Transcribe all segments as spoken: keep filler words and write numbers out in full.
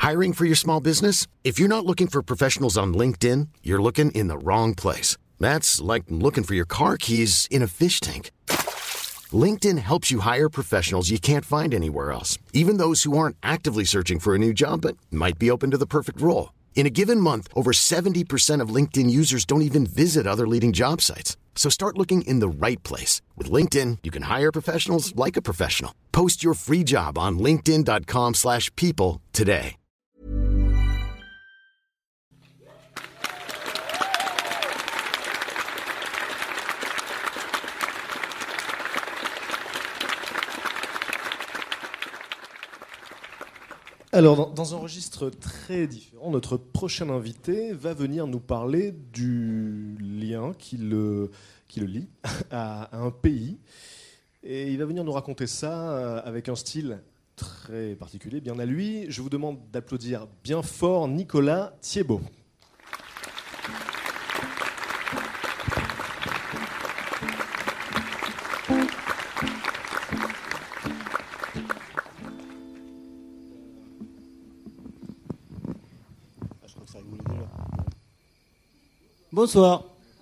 Hiring for your small business? If you're not looking for professionals on LinkedIn, you're looking in the wrong place. That's like looking for your car keys in a fish tank. LinkedIn helps you hire professionals you can't find anywhere else, even those who aren't actively searching for a new job but might be open to the perfect role. In a given month, over seventy percent of LinkedIn users don't even visit other leading job sites. So start looking in the right place. With LinkedIn, you can hire professionals like a professional. Post your free job on linkedin dot com slash people today. Alors, dans, dans un registre très différent, notre prochain invité va venir nous parler du lien qui le, qui le lie à, à un pays. Et il va venir nous raconter ça avec un style très particulier, bien à lui. Je vous demande d'applaudir bien fort Nicolas Thiebaud. Bonsoir.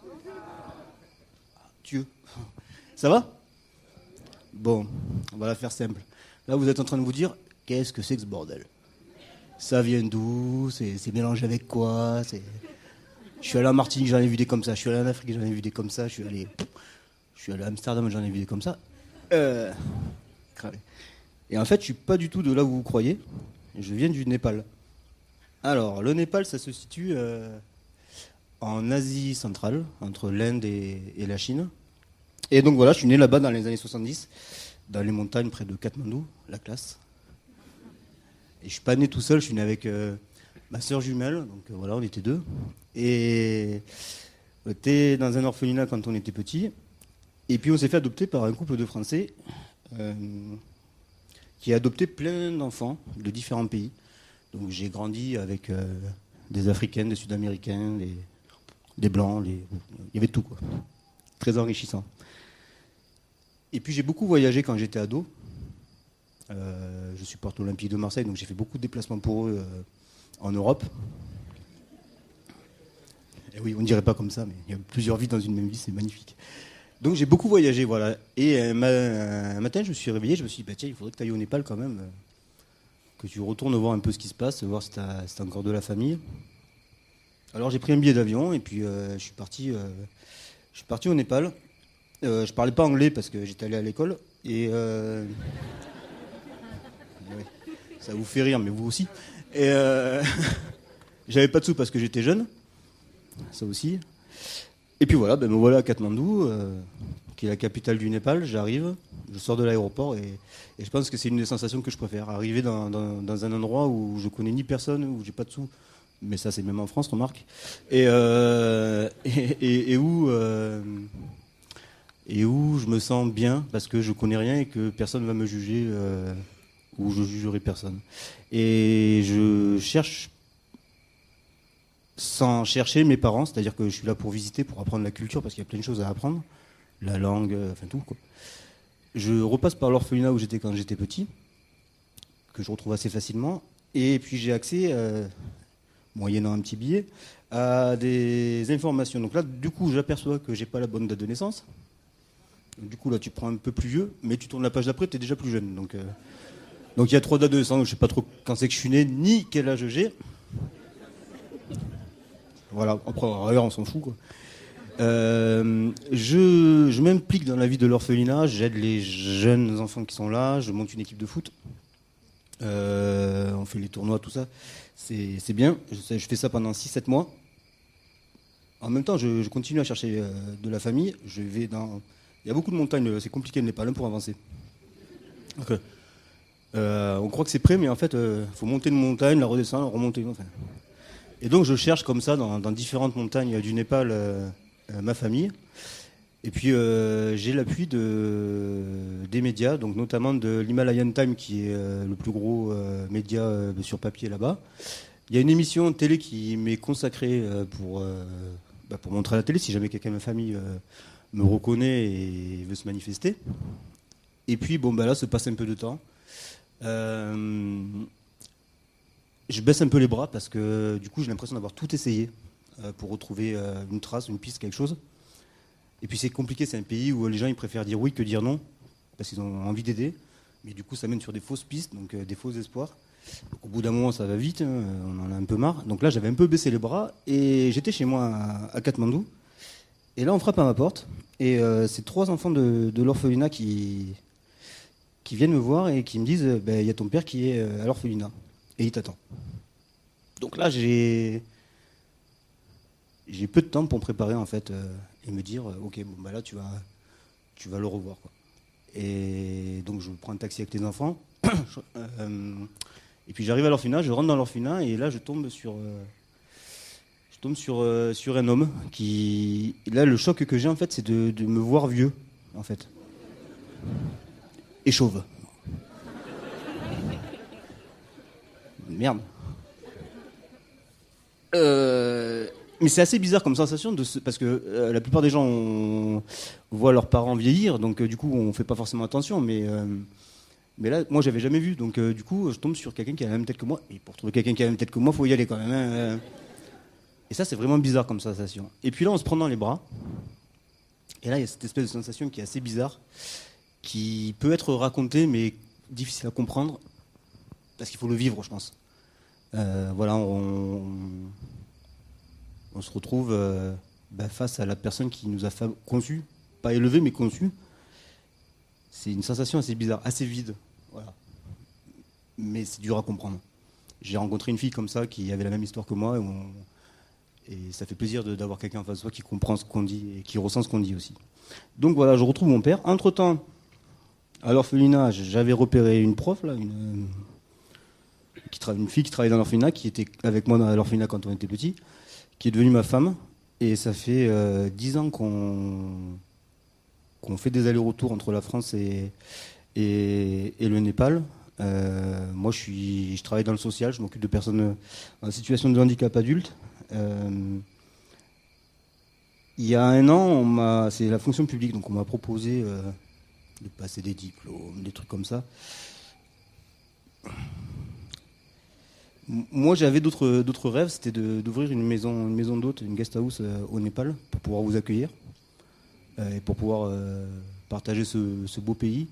Dieu. Ça va? Bon, on va la faire simple. Là, vous êtes en train de vous dire, qu'est-ce que c'est que ce bordel? Ça vient d'où? C'est, c'est mélangé avec quoi? C'est... Je suis allé en Martinique, j'en ai vu des comme ça. Je suis allé en Afrique, j'en ai vu des comme ça. Je suis allé, je suis allé à Amsterdam, j'en ai vu des comme ça. Euh... Et en fait, je suis pas du tout de là où vous croyez. Je viens du Népal. Alors, le Népal, ça se situe... Euh... en Asie centrale, entre l'Inde et, et la Chine. Et donc voilà, je suis né là-bas dans les années soixante-dix, dans les montagnes près de Katmandou, la classe. Et je suis pas né tout seul, je suis né avec euh, ma sœur jumelle, donc euh, voilà, on était deux. Et on était dans un orphelinat quand on était petit. Et puis on s'est fait adopter par un couple de Français euh, qui a adopté plein d'enfants de différents pays. Donc j'ai grandi avec euh, des Africains, des Sud-Américains, des... des blancs, les... il y avait tout, quoi. Très enrichissant. Et puis j'ai beaucoup voyagé quand j'étais ado. Euh, je supporte l'Olympique de Marseille, donc j'ai fait beaucoup de déplacements pour eux euh, en Europe. Et oui, on ne dirait pas comme ça, mais il y a plusieurs vies dans une même vie, c'est magnifique. Donc j'ai beaucoup voyagé, voilà. Et un, ma... un matin, je me suis réveillé, je me suis dit, bah, tiens, il faudrait que tu ailles au Népal quand même, euh, que tu retournes voir un peu ce qui se passe, voir si tu as encore de la famille. Alors j'ai pris un billet d'avion et puis euh, je suis parti, euh, je suis parti au Népal. Euh, je parlais pas anglais parce que j'étais allé à l'école et euh... ouais, ça vous fait rire, mais vous aussi. Et euh... j'avais pas de sous parce que j'étais jeune, ça aussi. Et puis voilà, ben me voilà à Katmandou, euh, qui est la capitale du Népal. J'arrive, je sors de l'aéroport et, et je pense que c'est une des sensations que je préfère. Arriver dans, dans, dans un endroit où je connais ni personne, où j'ai pas de sous. Mais ça, c'est même en France, remarque. Et, euh, et, et, et, où, euh, et où je me sens bien, parce que je connais rien et que personne ne va me juger, euh, ou je jugerai personne. Et je cherche, sans chercher mes parents, c'est-à-dire que je suis là pour visiter, pour apprendre la culture, parce qu'il y a plein de choses à apprendre, la langue, enfin tout, quoi. Je repasse par l'orphelinat où j'étais quand j'étais petit, que je retrouve assez facilement, et puis j'ai accès... Euh, moyennant un petit billet, à des informations. Donc là, du coup, j'aperçois que j'ai pas la bonne date de naissance. Du coup, là, tu prends un peu plus vieux, mais tu tournes la page d'après, tu es déjà plus jeune. Donc, euh... donc il y a trois dates de naissance, je sais pas trop quand c'est que je suis né, ni quel âge j'ai. Voilà, après, on s'en fout, quoi. Euh, je, je m'implique dans la vie de l'orphelinat, j'aide les jeunes enfants qui sont là, je monte une équipe de foot. Euh, on fait les tournois, tout ça. C'est, c'est bien, je, je fais ça pendant six sept mois. En même temps, je, je continue à chercher euh, de la famille. Je vais dans... Il y a beaucoup de montagnes, c'est compliqué le Népal pour avancer. Okay. Euh, on croit que c'est prêt, mais en fait, il euh, faut monter une montagne, la redescendre, remonter. Enfin. Et donc, je cherche comme ça, dans, dans différentes montagnes du Népal, euh, euh, ma famille. Et puis, euh, j'ai l'appui de, des médias, donc notamment de l'Himalayan Time, qui est euh, le plus gros euh, média euh, sur papier là-bas. Il y a une émission de télé qui m'est consacrée euh, pour, euh, bah, pour montrer à la télé, si jamais quelqu'un de ma famille euh, me reconnaît et veut se manifester. Et puis, bon, bah là, se passe un peu de temps. Euh, je baisse un peu les bras parce que du coup j'ai l'impression d'avoir tout essayé euh, pour retrouver euh, une trace, une piste, quelque chose. Et puis c'est compliqué, c'est un pays où les gens ils préfèrent dire oui que dire non parce qu'ils ont envie d'aider. Mais du coup ça mène sur des fausses pistes, donc euh, des faux espoirs. Donc, au bout d'un moment ça va vite, hein, on en a un peu marre. Donc là j'avais un peu baissé les bras et j'étais chez moi à, à Katmandou. Et là on frappe à ma porte et euh, c'est trois enfants de, de l'orphelinat qui, qui viennent me voir et qui me disent il ben, y a ton père qui est à l'orphelinat et il t'attend. Donc là j'ai j'ai peu de temps pour me préparer en fait euh, et me dire euh, ok bon bah là tu vas tu vas le revoir quoi. Et donc je prends un taxi avec les enfants euh, et puis j'arrive à l'orphelinat, je rentre dans l'orphelinat et là je tombe sur euh, je tombe sur euh, sur un homme qui là le choc que j'ai en fait c'est de, de me voir vieux en fait et chauve. Merde. Euh, mais c'est assez bizarre comme sensation de ce, parce que euh, la plupart des gens on, voient leurs parents vieillir, donc euh, du coup on fait pas forcément attention. Mais euh, mais là, moi j'avais jamais vu, donc euh, du coup je tombe sur quelqu'un qui a la même tête que moi. Et pour trouver quelqu'un qui a la même tête que moi, faut y aller quand même. Hein. Et ça c'est vraiment bizarre comme sensation. Et puis là on se prend dans les bras. Et là il y a cette espèce de sensation qui est assez bizarre, qui peut être racontée mais difficile à comprendre parce qu'il faut le vivre, je pense. Euh, voilà, on, on se retrouve euh, bah, face à la personne qui nous a conçus, pas élevés mais conçus. C'est une sensation assez bizarre, assez vide, voilà. Mais c'est dur à comprendre. J'ai rencontré une fille comme ça qui avait la même histoire que moi et, on, et ça fait plaisir de, d'avoir quelqu'un en face de soi qui comprend ce qu'on dit et qui ressent ce qu'on dit aussi. Donc voilà, je retrouve mon père. Entre-temps, à l'orphelinat, j'avais repéré une prof là, une Qui tra- une fille qui travaillait dans l'orphelinat, qui était avec moi dans l'orphelinat quand on était petit, qui est devenue ma femme. Et ça fait euh, dix ans qu'on, qu'on fait des allers-retours entre la France et, et, et le Népal. Euh, moi, je, suis, je travaille dans le social, je m'occupe de personnes en situation de handicap adulte. Euh, il y a un an, on m'a, c'est la fonction publique, donc on m'a proposé euh, de passer des diplômes, des trucs comme ça. Moi, j'avais d'autres, d'autres rêves, c'était de, d'ouvrir une maison, une maison d'hôte, une guest house euh, au Népal, pour pouvoir vous accueillir euh, et pour pouvoir euh, partager ce, ce beau pays.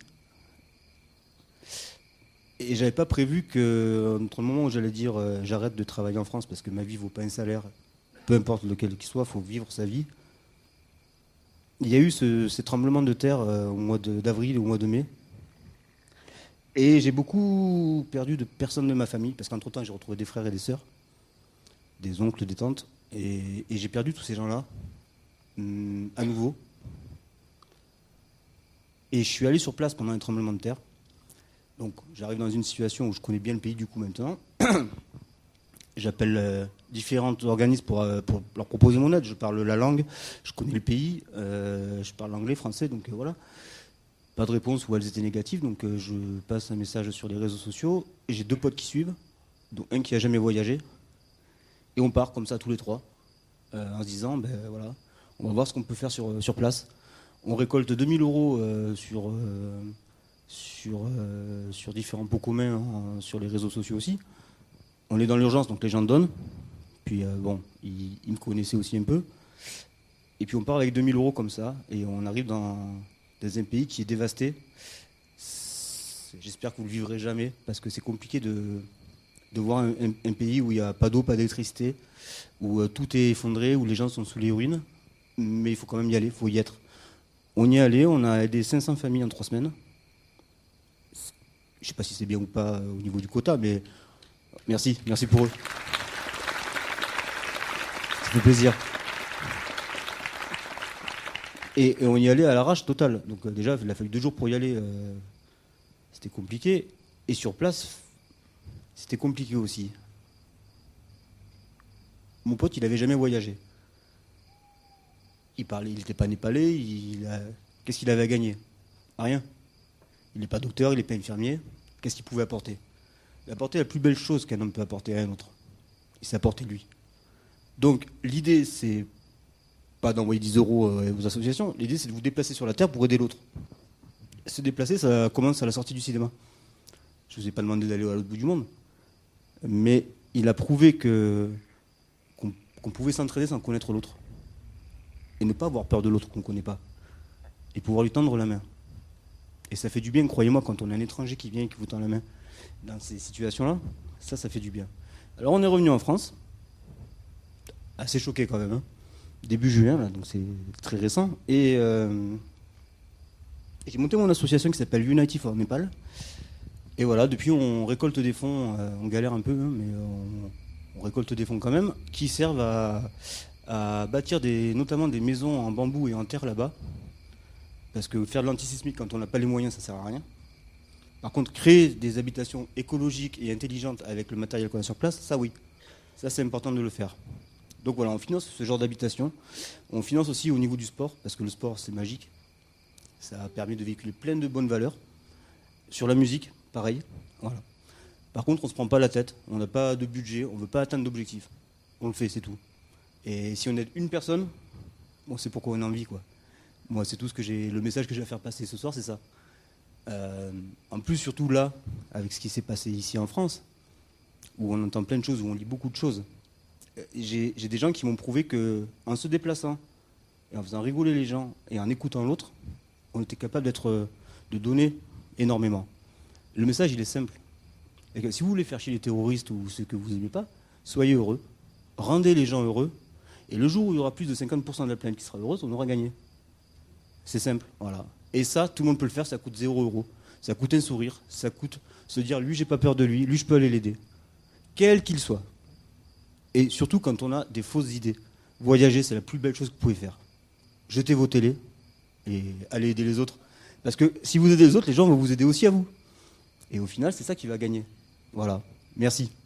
Et j'avais pas prévu que, entre le moment où j'allais dire euh, j'arrête de travailler en France parce que ma vie vaut pas un salaire, peu importe lequel qu'il soit, il faut vivre sa vie. Il y a eu ce, ces tremblements de terre euh, au mois de, d'avril et au mois de mai. Et j'ai beaucoup perdu de personnes de ma famille, parce qu'entre-temps, j'ai retrouvé des frères et des sœurs, des oncles, des tantes, et, et j'ai perdu tous ces gens-là, hum, à nouveau. Et je suis allé sur place pendant un tremblement de terre. Donc, j'arrive dans une situation où je connais bien le pays, du coup, maintenant. J'appelle euh, différents organismes pour, euh, pour leur proposer mon aide. Je parle la langue, je connais le pays, euh, je parle anglais, français, donc euh, voilà. Pas de réponse ou elles étaient négatives, donc euh, je passe un message sur les réseaux sociaux et j'ai deux potes qui suivent, dont un qui a jamais voyagé, et on part comme ça tous les trois euh, en se disant ben voilà, on va voir ce qu'on peut faire sur, sur place. On récolte deux mille euros euh, sur, euh, sur, euh, sur différents pots communs, hein, sur les réseaux sociaux aussi. On est dans l'urgence, donc les gens donnent. Puis euh, bon, ils, ils me connaissaient aussi un peu. Et puis on part avec deux mille euros comme ça et on arrive dans dans un pays qui est dévasté. J'espère que vous ne le vivrez jamais, parce que c'est compliqué de, de voir un, un, un pays où il n'y a pas d'eau, pas d'électricité, où euh, tout est effondré, où les gens sont sous les ruines. Mais il faut quand même y aller, il faut y être. On y est allé, on a aidé cinq cents familles en trois semaines. Je ne sais pas si c'est bien ou pas au niveau du quota, mais merci, merci pour eux. Ça fait plaisir. Et, et on y allait à l'arrache totale. Donc euh, déjà, il a fallu deux jours pour y aller. Euh, c'était compliqué. Et sur place, c'était compliqué aussi. Mon pote, il n'avait jamais voyagé. Il parlait, il n'était pas népalais. Il a, qu'est-ce qu'il avait à gagner? Rien. Il n'est pas docteur, il n'est pas infirmier. Qu'est-ce qu'il pouvait apporter? Il a apporté la plus belle chose qu'un homme peut apporter à un autre. Il s'est apporté lui. Donc l'idée, c'est pas d'envoyer dix euros aux associations. L'idée, c'est de vous déplacer sur la Terre pour aider l'autre. Se déplacer, ça commence à la sortie du cinéma. Je ne vous ai pas demandé d'aller à l'autre bout du monde. Mais il a prouvé que, qu'on, qu'on pouvait s'entraider sans connaître l'autre. Et ne pas avoir peur de l'autre qu'on ne connaît pas. Et pouvoir lui tendre la main. Et ça fait du bien, croyez-moi, quand on a un étranger qui vient et qui vous tend la main. Dans ces situations-là, ça, ça fait du bien. Alors on est revenu en France. Assez choqué quand même. Hein. Début juin, là, donc c'est très récent. Et euh, j'ai monté mon association qui s'appelle Unity for Nepal. Et voilà, depuis on récolte des fonds, euh, on galère un peu, hein, mais on, on récolte des fonds quand même, qui servent à, à bâtir des, notamment des maisons en bambou et en terre là-bas. Parce que faire de l'antisismique quand on n'a pas les moyens, ça ne sert à rien. Par contre, créer des habitations écologiques et intelligentes avec le matériel qu'on a sur place, ça oui. Ça c'est important de le faire. Donc voilà, on finance ce genre d'habitation. On finance aussi au niveau du sport, parce que le sport c'est magique. Ça a permis de véhiculer plein de bonnes valeurs. Sur la musique, pareil. Voilà. Par contre, on ne se prend pas la tête, on n'a pas de budget, on ne veut pas atteindre d'objectifs. On le fait, c'est tout. Et si on aide une personne, bon, c'est pourquoi on a envie, quoi. Moi, c'est tout ce que j'ai. Le message que je vais faire passer ce soir, c'est ça. Euh, en plus, surtout là, avec ce qui s'est passé ici en France, où on entend plein de choses, où on lit beaucoup de choses. J'ai, j'ai des gens qui m'ont prouvé qu'en se déplaçant, et en faisant rigoler les gens, et en écoutant l'autre, on était capable d'être, de donner énormément. Le message, il est simple. Et que si vous voulez faire chier les terroristes ou ceux que vous n'aimez pas, soyez heureux, rendez les gens heureux, et le jour où il y aura plus de cinquante pour cent de la planète qui sera heureuse, on aura gagné. C'est simple, voilà. Et ça, tout le monde peut le faire, ça coûte zéro euro. Ça coûte un sourire, ça coûte se dire, lui, j'ai pas peur de lui, lui, je peux aller l'aider. Quel qu'il soit. Et surtout quand on a des fausses idées. Voyager, c'est la plus belle chose que vous pouvez faire. Jetez vos télés et allez aider les autres. Parce que si vous aidez les autres, les gens vont vous aider aussi à vous. Et au final, c'est ça qui va gagner. Voilà. Merci.